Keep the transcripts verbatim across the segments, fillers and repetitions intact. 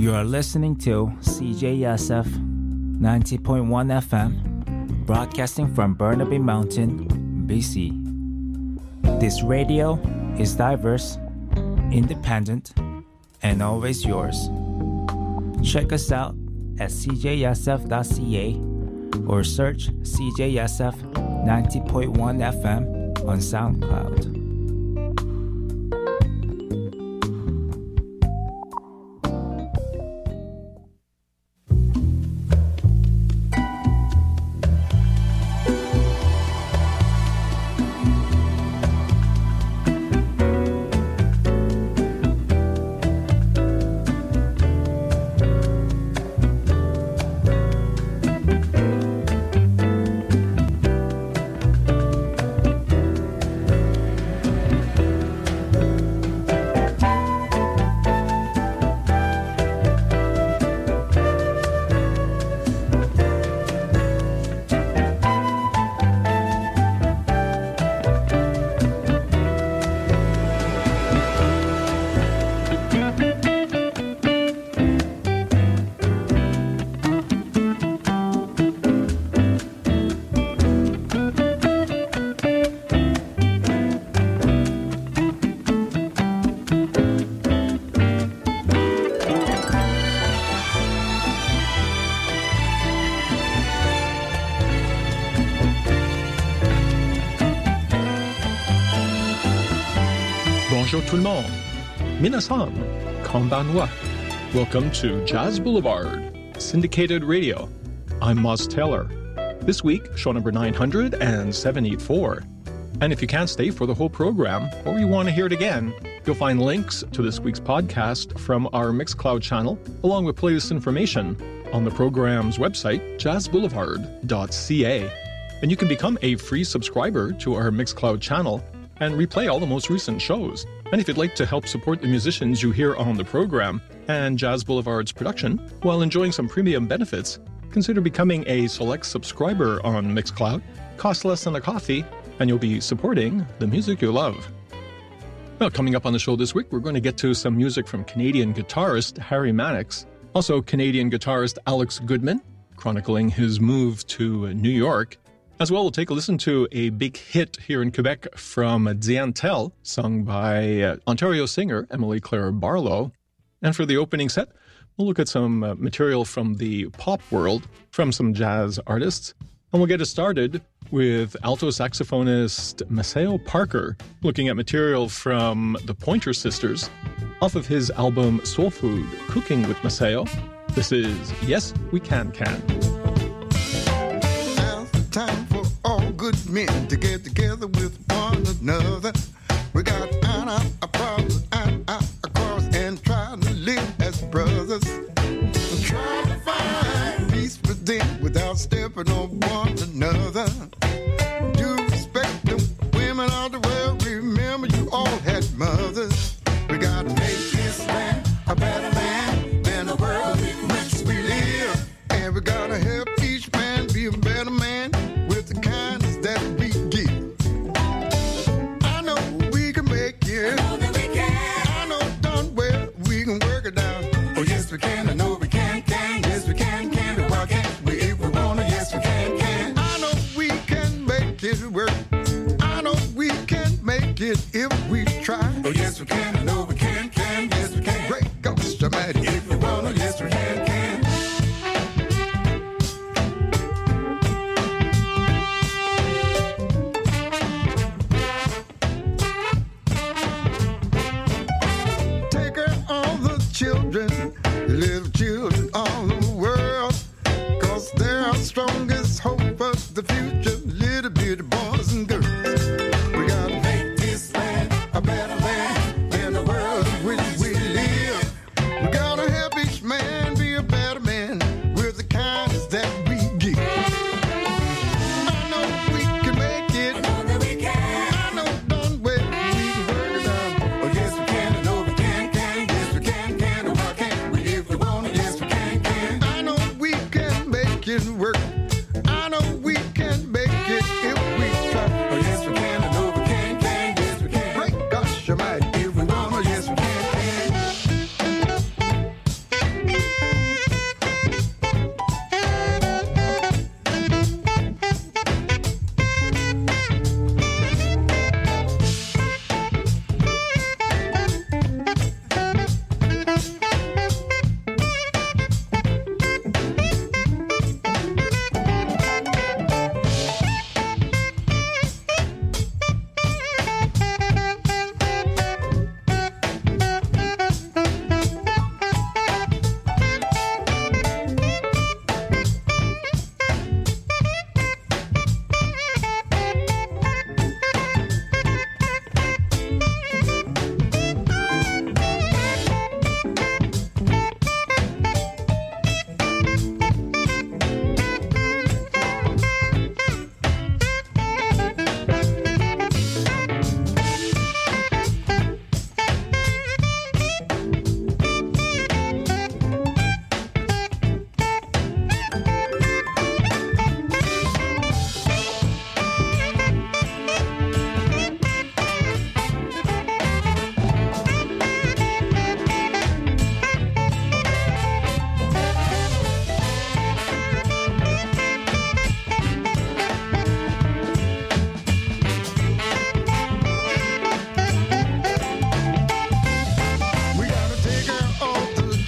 You are listening to C J S F ninety point one F M, broadcasting from Burnaby Mountain, B C. This radio is diverse, independent, and always yours. Check us out at c j s f dot c a or search C J S F ninety point one F M on SoundCloud. Bonjour tout le monde. Minasan, konbanwa. Welcome to Jazz Boulevard, syndicated radio. I'm Moz Taylor. This week, show number nine hundred seven eighty-four. And if you can't stay for the whole program, or you want to hear it again, you'll find links to this week's podcast from our Mixcloud channel, along with playlist information on the program's website, jazz boulevard dot c a. And you can become a free subscriber to our Mixcloud channel and replay all the most recent shows. And if you'd like to help support the musicians you hear on the program and Jazz Boulevard's production while enjoying some premium benefits, consider becoming a select subscriber on Mixcloud. Costs less than a coffee, and you'll be supporting the music you love. Well, coming up on the show this week, we're going to get to some music from Canadian guitarist Harry Mannix, also Canadian guitarist Alex Goodman, chronicling his move to New York. As well, we'll take a listen to a big hit here in Quebec from Diane Tell, sung by uh, Ontario singer Emily Claire Barlow. And for the opening set, we'll look at some uh, material from the pop world from some jazz artists. And we'll get it started with alto saxophonist Maceo Parker, looking at material from the Pointer Sisters off of his album Soul Food, Cooking with Maceo. This is Yes, We Can Can. Time for all good men to get together with one another. We got out of our problems, out of our quarrels, and try to live as brothers. Try to find peace within without stepping on one another. Do respect the women of the world. Remember, you all had mothers. We gotta make this land a better land than the world in which we live. And we gotta help each man be a better man with the kindness that we give. I know we can make it. I know that we can. I know done well we can work it out. Oh yes we can. I know we can, can. Yes we can, can. Why can't we if we wanna? Yes we can, can. I know we can make it work. I know we can make it if we try. Oh yes we can. I know we can, can. Yes we can. Great ghost dramatic. If we wanna, yes we can, can. Children, the little children all over the world, cause they're our strongest hope of the future, little bitty boys and girls. We gotta make this land a better land than the world in which we live. We gotta help each man be a better man with the kindness that we give. I know we can make it. I know that we can. I know done well we can work it out. Oh yes we can. I know we can, can. Yes we can, can. It work. I know we can make it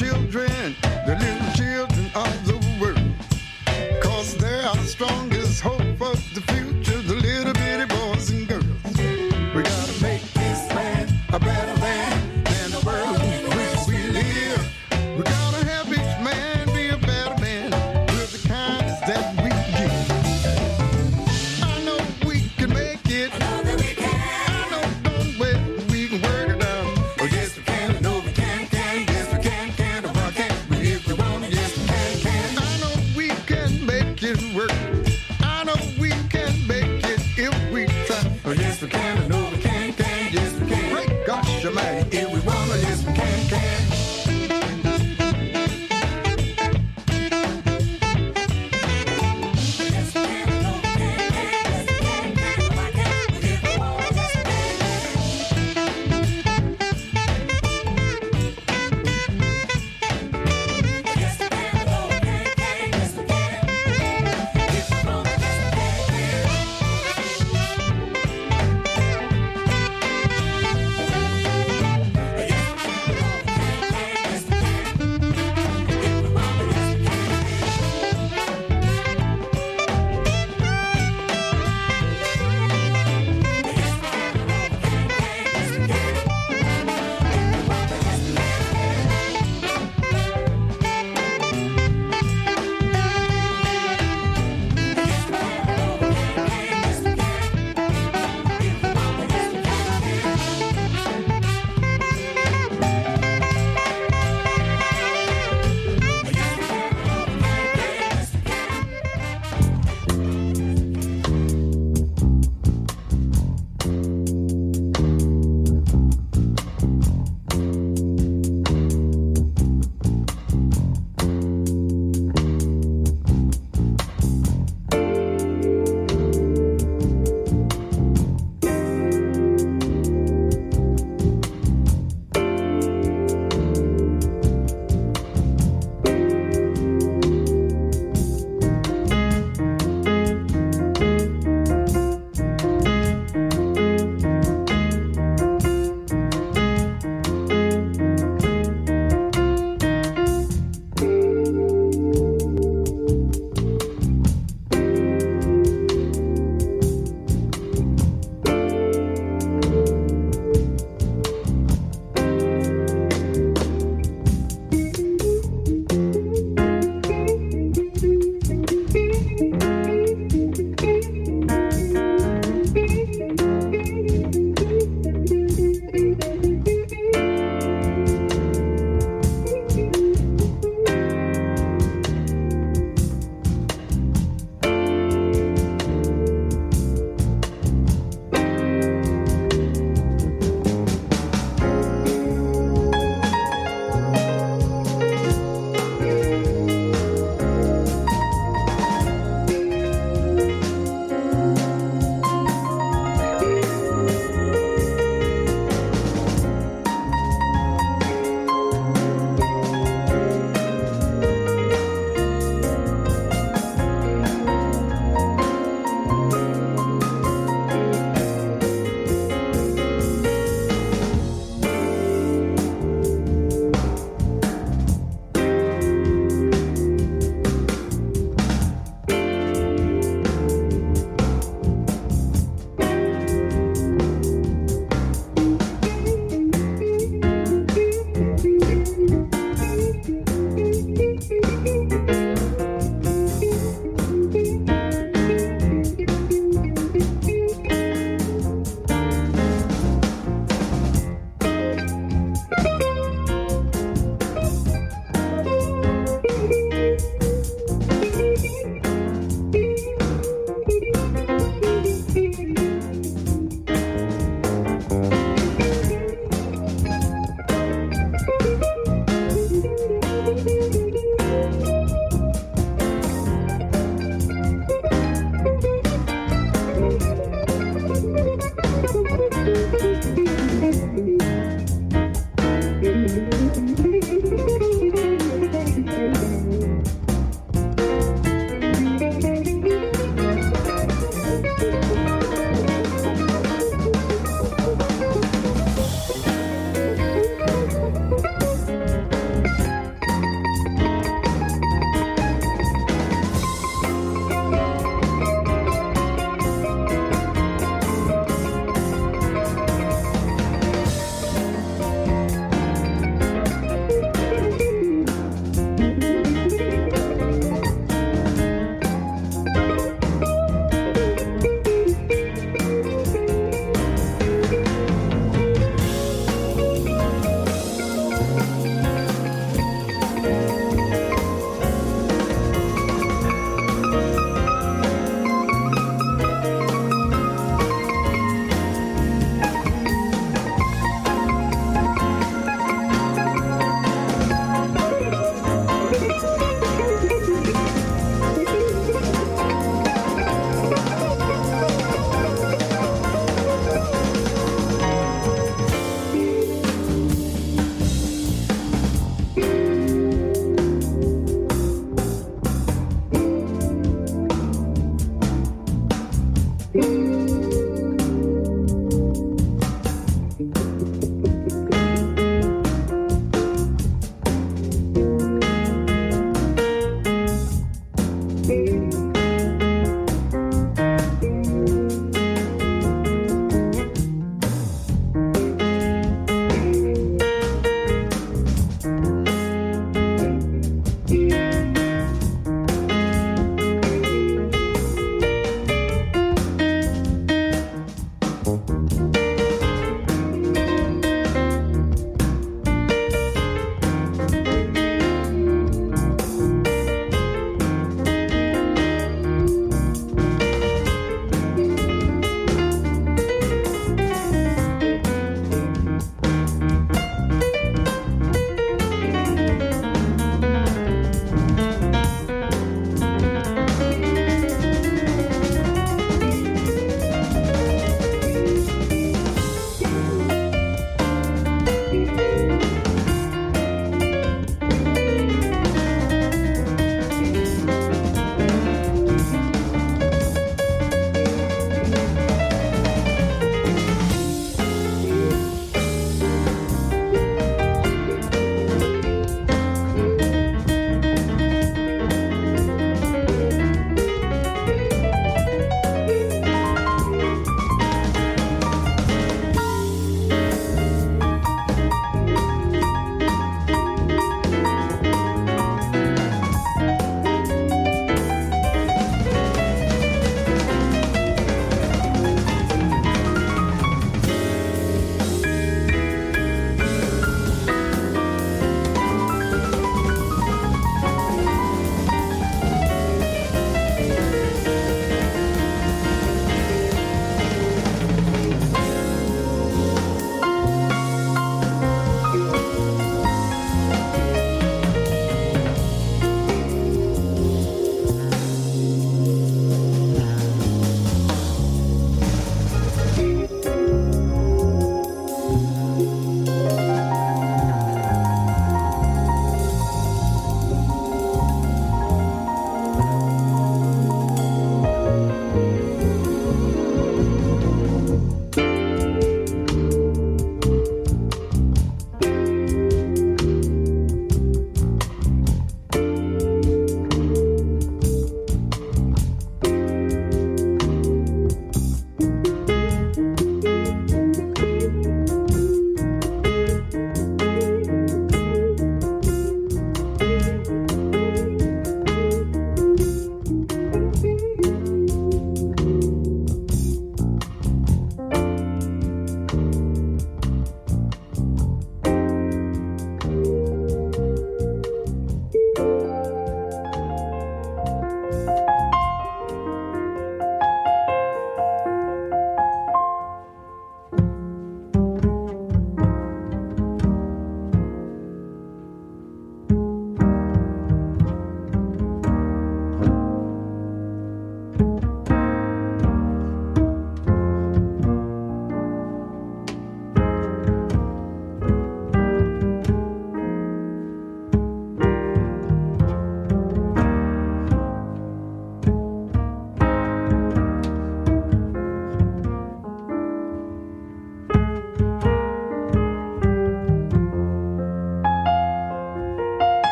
children, the little children of the world. Cause they're our strongest hope for the future, the little bitty boys and girls. We gotta make this land a better land than the world in which we live. We gotta help each man be a better man with the kindness that we give. I know we can make it. I know that we can. I know, don't wait, we can work it out. Oh yes we can, I know we can, can. Yes we can, can. Oh why can't we if we want it? Yes we can, can. I know we can make it work. I know we can make it if we try. Oh yes we can, I know we can, can. Yes we can. Great gosh almighty, if we want it, yes we can, can.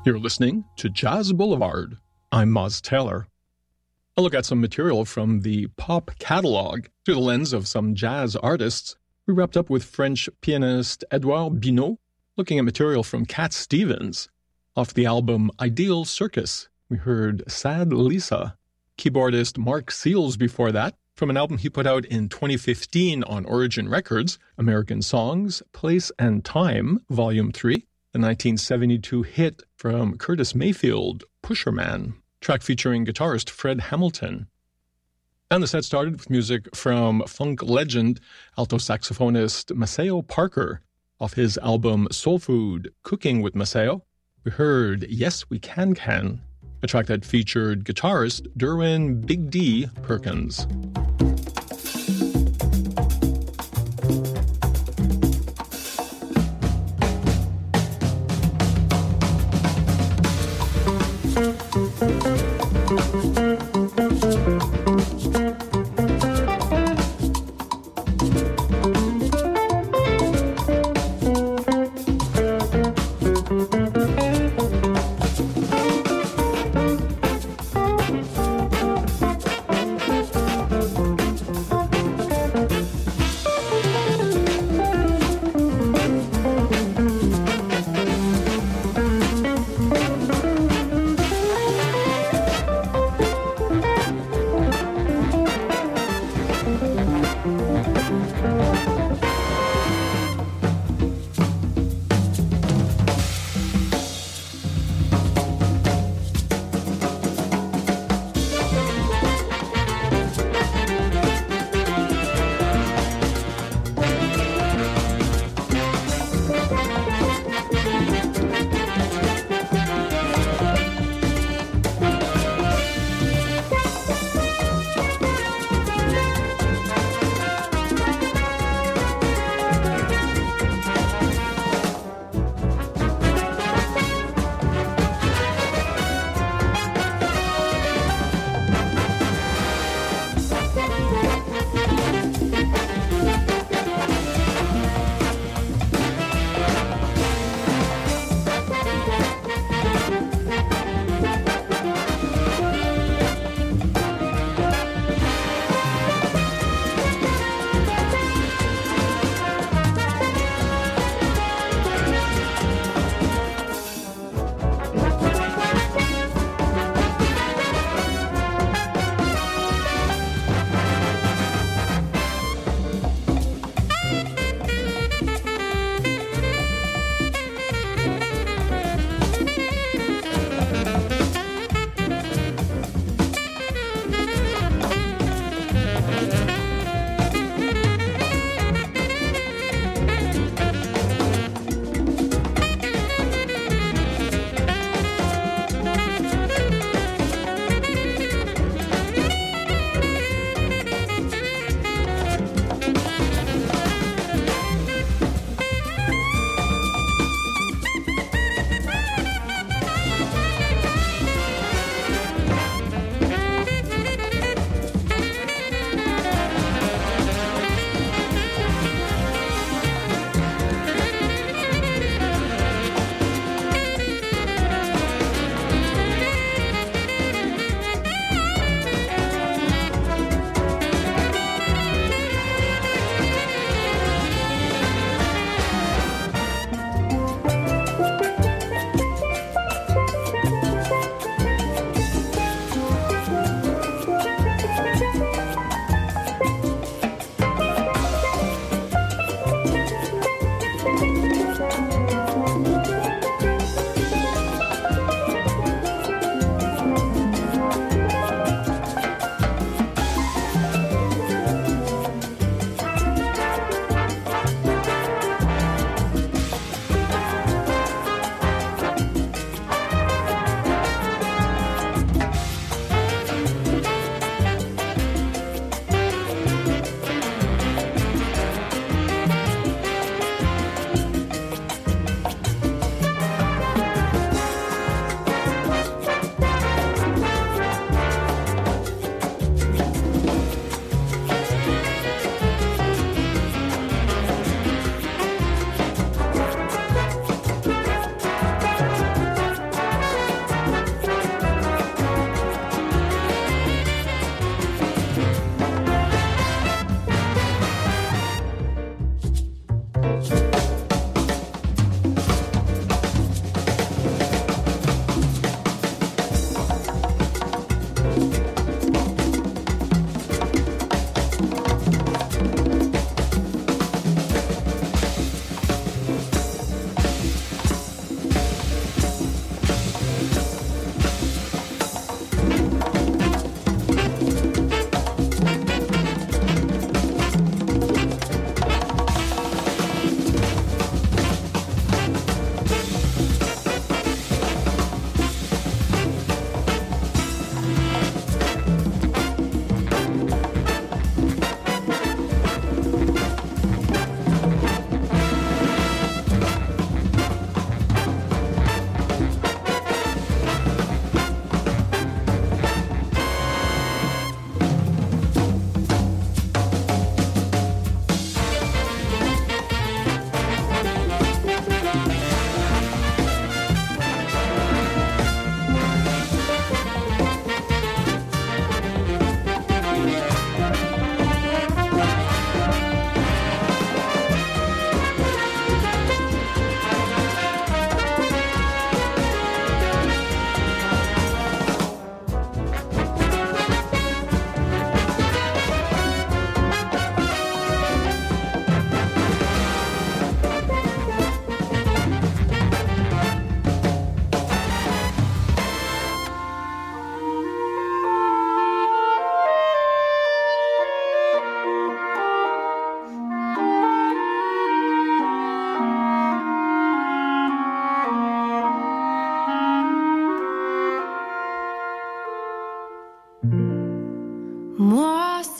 You're listening to Jazz Boulevard. I'm Moz Taylor. I'll look at some material from the pop catalog through the lens of some jazz artists. We wrapped up with French pianist Edouard Binot, looking at material from Cat Stevens. Off the album Ideal Circus, we heard Sad Lisa. Keyboardist Mark Seals before that, from an album he put out in twenty fifteen on Origin Records, American Songs, Place and Time, Volume three. The nineteen seventy-two hit from Curtis Mayfield, Pusherman, track featuring guitarist Fred Hamilton. And the set started with music from funk legend, alto saxophonist Maceo Parker. Off his album Soul Food, Cooking with Maceo, we heard Yes We Can Can, a track that featured guitarist Derwin Big D Perkins.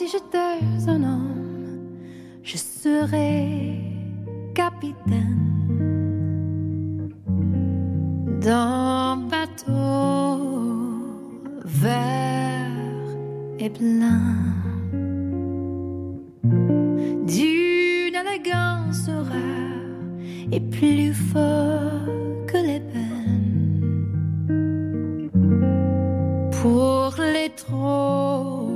j'étais un homme, je serais capitaine d'un bateau vert et plein d'une élégance rare et plus fort que les peines pour les trop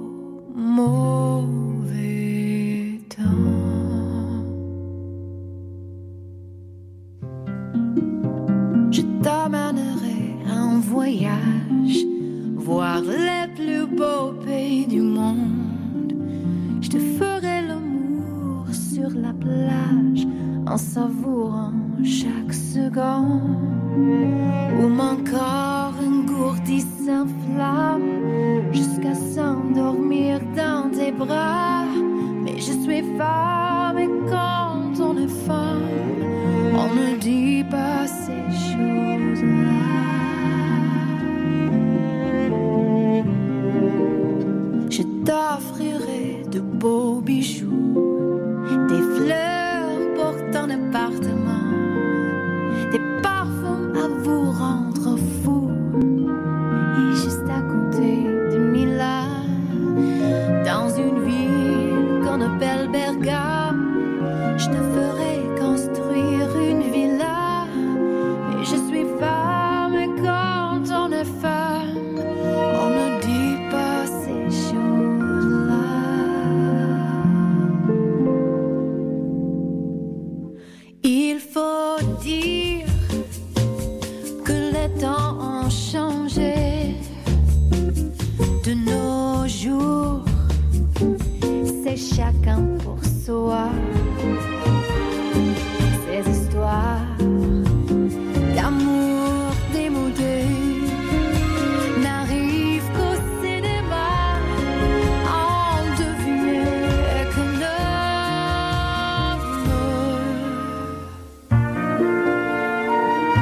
mauvais temps. Je t'emmènerai en voyage, voir les plus beaux pays du monde. Je te ferai l'amour sur la plage en savourant chaque seconde où mon corps engourdi s'enflamme jusqu'à s'endormir dans tes bras. Mais je suis femme et quand on est femme, on ne dit pas ces choses-là. Je t'offrirai de beaux bijoux, des fleurs pour ton appartement, des parfums à vous rendre fou. Et juste à côté de Milan, dans une ville qu'on appelle Bergame, je te ferai construire une villa. Mais je suis femme et quand on est femme, on ne dit pas ces choses-là. Il faut dire que les temps ont changé. De nos jours, c'est chacun pour soi.